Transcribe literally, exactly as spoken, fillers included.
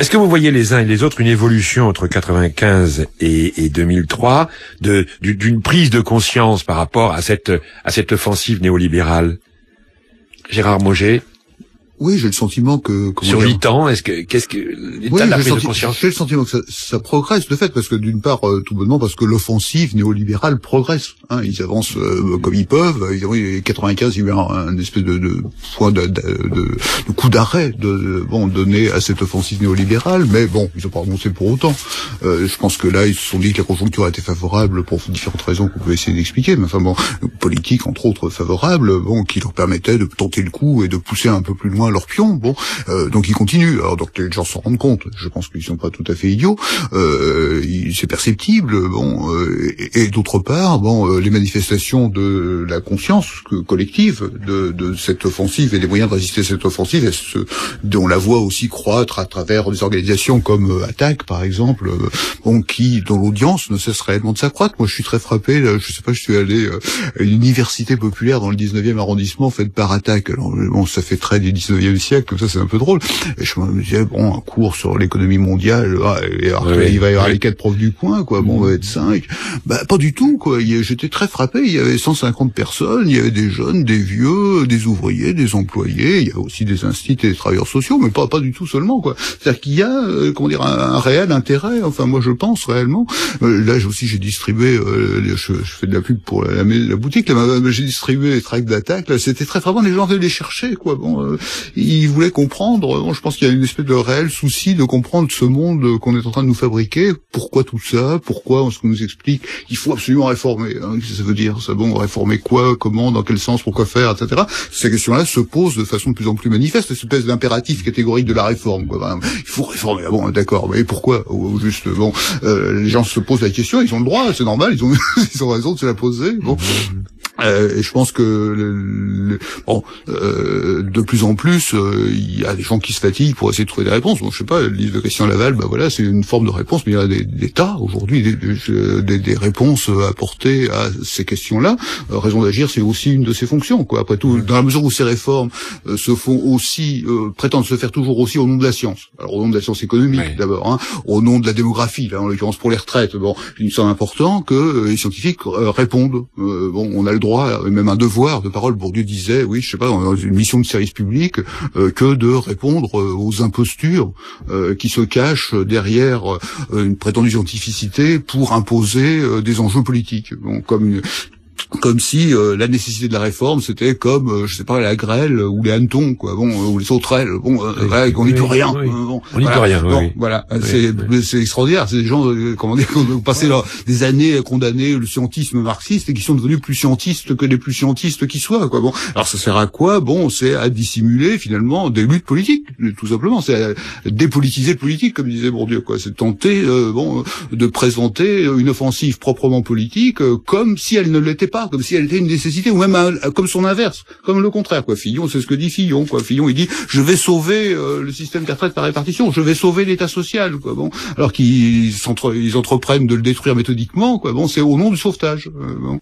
Est-ce que vous voyez les uns et les autres une évolution entre quatre-vingt-quinze et, et deux mille trois de, d'une prise de conscience par rapport à cette, à cette offensive néolibérale? Gérard Mauger? Oui, j'ai le sentiment que... Sur huit ans, est-ce que, qu'est-ce que, l'état oui, de la prise de senti- conscience? J'ai le sentiment que ça, ça progresse, de fait, parce que d'une part, euh, tout bonnement, parce que l'offensive néolibérale progresse. Hein, ils avancent euh, comme ils peuvent. Ils ont eu quatre-vingt-quinze, il y a eu un, un espèce de, de point de, de, de, de coup d'arrêt de, de, bon, donné à cette offensive néolibérale, mais bon, ils n'ont pas renoncé pour autant. Euh, je pense que là, ils se sont dit que la conjoncture était favorable pour différentes raisons qu'on peut essayer d'expliquer, mais enfin bon, politique, entre autres, favorable, bon, qui leur permettait de tenter le coup et de pousser un peu plus loin leur pion, bon. Euh, donc ils continuent. Alors donc les gens s'en rendent compte. Je pense qu'ils sont pas tout à fait idiots. Euh, c'est perceptible. Bon, euh, et, et d'autre part, bon, euh, les manifestations de la conscience que, collective de, de cette offensive et des moyens de résister à cette offensive, elles se, on la voit aussi croître à travers des organisations comme euh, Attac, par exemple, euh, bon, qui dont l'audience ne cesse réellement de s'accroître. Moi, je suis très frappé. Là, je sais pas, je suis allé euh, à une université populaire dans le dix-neuvième arrondissement faite par Attac. Alors bon, ça fait très du dix-neuvième siècle. Comme ça, c'est un peu drôle. Et je me disais, bon, un cours sur l'économie mondiale, ah, et alors, oui, il va y avoir oui. les quatre profs du coin, quoi. Bon, on va être cinq. Bah, pas du tout, quoi. J'étais très frappé. Il y avait cent cinquante personnes. Il y avait des jeunes, des vieux, des ouvriers, des employés. Il y a aussi des instituts et des travailleurs sociaux, mais pas, pas du tout seulement, quoi. C'est-à-dire qu'il y a, euh, comment dire, un, un réel intérêt. Enfin, moi, je pense réellement. Euh, là, aussi, j'ai distribué, euh, je, je fais de la pub pour la, la, la boutique. Là, j'ai distribué les tracts d'Attaque. Là, c'était très frappant. Les gens venaient les chercher, quoi. Bon, euh, ils voulaient comprendre. Bon, je pense qu'il y a une espèce de réel souci de comprendre ce monde qu'on est en train de nous fabriquer. Pourquoi tout ça? Pourquoi on se nous explique qu'il faut absolument réformer? Hein, qu'est-ce que ça veut dire? Ça, bon, réformer quoi? Comment? Dans quel sens? Pourquoi faire? Etc. Ces questions-là se posent de façon de plus en plus manifeste. Cette espèce d'impératif catégorique de la réforme, quoi. Enfin, il faut réformer. Ah bon, d'accord. Mais pourquoi? Ou juste, bon, euh, les gens se posent la question. Ils ont le droit. C'est normal. Ils ont, ils ont raison de se la poser. Bon. Euh, et je pense que le, le, bon, euh, de plus en plus, euh, il y a des gens qui se fatiguent pour essayer de trouver des réponses. Bon, je sais pas, le livre de Christian Laval, bah voilà, c'est une forme de réponse, mais il y a des, des tas aujourd'hui, des, des, des réponses apportées à ces questions-là. Euh, raison d'agir, c'est aussi une de ses fonctions, quoi. Après tout, dans la mesure où ces réformes euh, se font aussi, euh, prétendent se faire toujours aussi au nom de la science. Alors au nom de la science économique, oui. d'abord, hein, au nom de la démographie, là, en l'occurrence pour les retraites. Bon, il me semble important que euh, les scientifiques euh, répondent. Euh, bon, on a le droit, et même un devoir de parole. Bourdieu disait, oui, je sais pas, dans une mission de service public, euh, que de répondre euh, aux impostures euh, qui se cachent derrière euh, une prétendue scientificité pour imposer euh, des enjeux politiques. Bon, comme une comme si euh, la nécessité de la réforme c'était comme euh, je sais pas la grêle ou les hannetons, quoi, bon, euh, ou les sauterelles, bon, euh, oui, ouais, qu'on n'y oui, peut rien, oui. euh, bon, on n'y voilà. peut rien, bon, oui. voilà, oui, c'est oui. c'est extraordinaire, c'est des gens euh, comment dire, qui ont passé leur, des années à condamner le scientisme marxiste et qui sont devenus plus scientistes que les plus scientistes qui soient, quoi, bon. Alors ça sert à quoi? Bon, c'est à dissimuler finalement des luttes politiques, tout simplement, c'est à dépolitiser le politique, comme disait Bourdieu, quoi, c'est tenter euh, bon de présenter une offensive proprement politique euh, comme si elle ne l'était pas, comme si elle était une nécessité, ou même un, comme son inverse, comme le contraire, quoi. Fillon, c'est ce que dit Fillon, quoi. Fillon, il dit, je vais sauver euh, le système des retraites par répartition, je vais sauver l'État social, quoi. Bon, alors qu'ils ils entreprennent de le détruire méthodiquement, quoi. Bon, c'est au nom du sauvetage. Euh, bon.